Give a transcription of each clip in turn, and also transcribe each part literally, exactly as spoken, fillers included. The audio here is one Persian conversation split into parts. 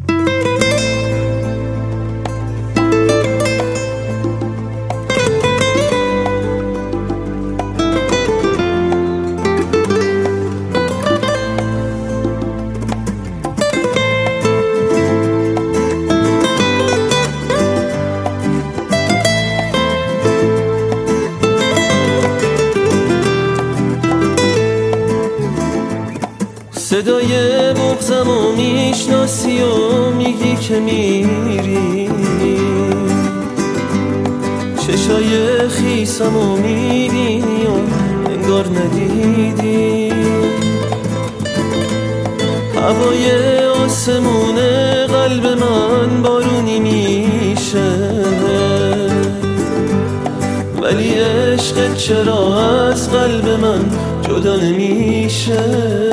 صدای بغضمو میشناسی و میگی که میری، چشای خیسمو میبینی و انگار ندیدی، هوای آسمون قلب من بارونی میشه، ولی عشق چرا از قلب من جدا نمیشه؟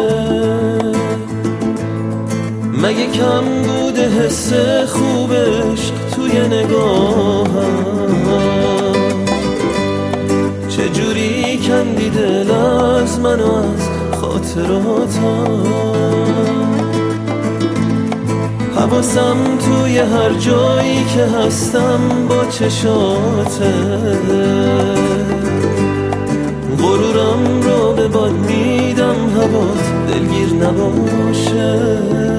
مگه کم بوده حس خوب عشق توی نگاهم؟ چجوری کندی دل از من و از خاطراتم؟ حواسم توی هر جایی که هستم با چشاته، غرورم رو به باد میدم هوات دلگیر نباشه.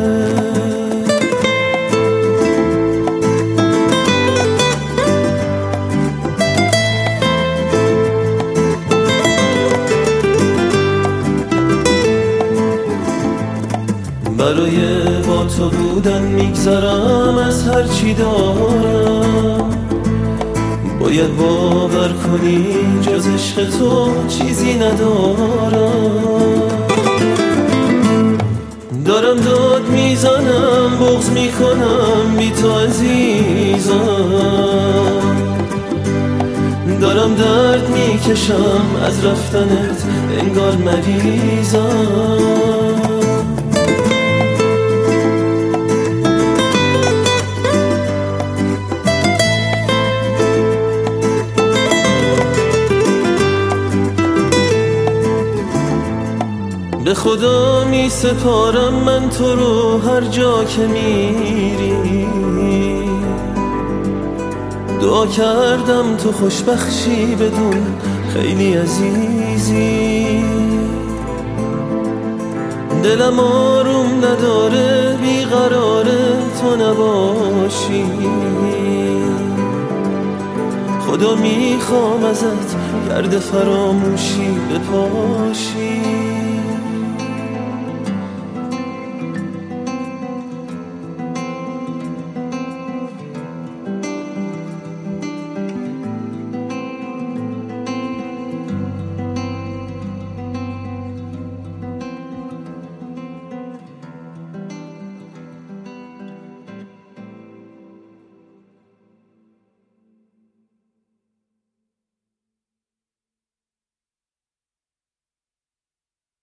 برای با تو بودن میگذرم از هر چی دارم، باید باور کنی جز عشق تو چیزی ندارم. دارم داد میزنم بغض میکنم بی تو عزیزم، دارم درد میکشم از رفتنت انگار مریضم. به خدا می سپارم من تو رو هر جا که میری، دعا کردم تو خوشبخشی بدون خیلی عزیزی. دلم آروم نداره بیقراره تو نباشی، خدا میخوام ازت گرد فراموشی بپاشی.